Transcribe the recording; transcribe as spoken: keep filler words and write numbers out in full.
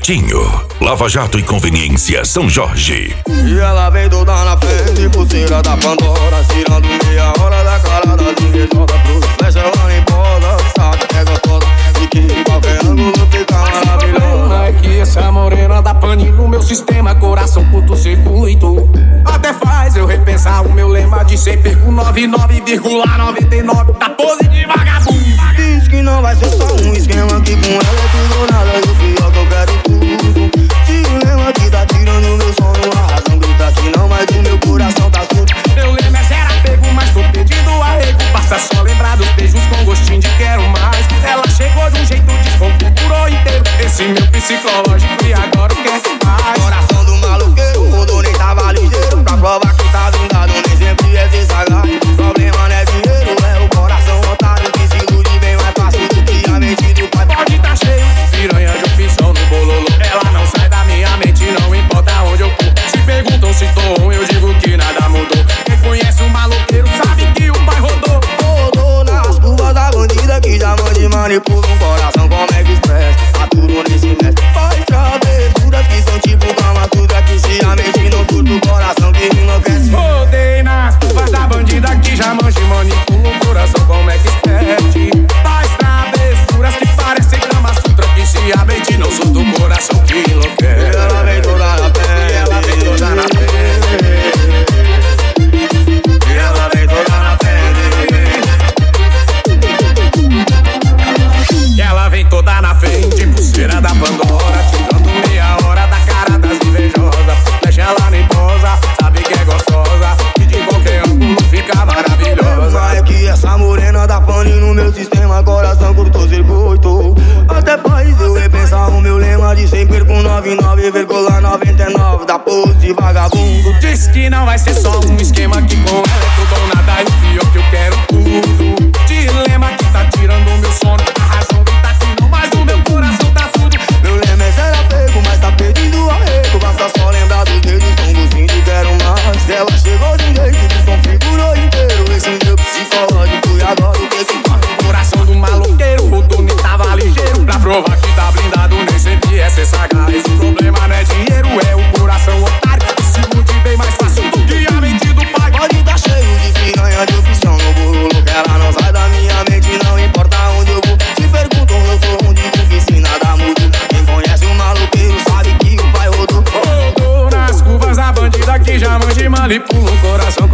Pretinho, Lava Jato e Conveniência São Jorge. E ela vem toda na frente, pulseira da Pandora, tirando meia hora da cara das invejosas. Pro flecha ela nem poda, sabe que é gostosa e que em qualquer ângulo fica maravilhosa. É que essa morena dá pane no meu sistema, coração curto-circuito. Até faz eu repensar o meu lema de sempre perco nove nove vírgula noventa e nove da pose de vagabundo. Diz que não vai ser só um esquema, que com ela é tudo ou nada, e o pior que eu quero tudo. Dilema que tá tirando meu sono, a razão grita que não, mas o meu coração tá surdo. Meu lema é zero apego, mas tô pedindo arrego. Basta só lembrar dos beijos com gostinho de quero mais. Ela chegou de um jeito, desconfigurou inteiro esse meu psicológico e agora o que é que faz? Coração do maluqueiro, rodou nem tava ligeiro. Pra provar que tá vingado, nem sempre é se sagaz. Problema não é dinheiro, é o coração otário que se ilude bem mais fácil do que a mente do pai. Pode tá cheio de piranha de opção no bololo. Ela não sai da minha mente, não importa onde eu for. Se perguntam se tô ruim, eu digo que nada mudou. Quem conhece o maloqueiro sabe que o pai rodou. Rodou nas curvas da bandida que já mande manipula um coração como é que expressa. Aturo nesse mestre, faz travessuras que são tipo Kama Sutra, que se a mente não surta o coração que enlouquece. Rodei nas curvas da bandida que já mande manipula um coração como é que experte. Faz travessuras que parecem Kama Sutra, que se a mente não surta o coração que enlouquece. Ela vem toda na pele, Ela vem toda na pele. Ela vem toda na pele. Ela vem toda na frente, pulseira da Pandora, tirando meia hora da cara das invejosas. Deixa ela nem posa, sabe que é gostosa e de qualquer ângulo fica maravilhosa. É que essa morena dá pane no meu sistema, coração curto-circuito. Até faz eu repensar o meu lema de sempre com noventa e nove vírgula noventa e nove da pose de vagabundo. Diz que não vai ser só um esquema, que com ela é tudo ou nada, e o pior que eu quero tudo. Dilema que tá tirando o meu sono, a razão que tá aqui não, mas o meu coração tá surdo. Meu lema é zero apego, mas tá pedindo arrego. Basta só lembrar dos dedos com gostinho de quero mais. Ela chegou de um jeito, desconfigurou inteiro esse meu psicológico e agora o que que faz? Coração do maloqueiro, o Tony tava ligeiro. Pra provar que tá blindado, nem sempre é ser sagaz. Esse problema não é dinheiro, é o coração otário que se ilude bem mais fácil do que a mente do pai. Pode tá cheio de piranha de opção no bolo, que ela não sai da minha mente, não importa onde eu vou. Se perguntam eu sou onde digo que se nada muda. Quem conhece o maluqueiro sabe que o pai rodou. Rodou nas curvas da bandida que já mande manipula um coração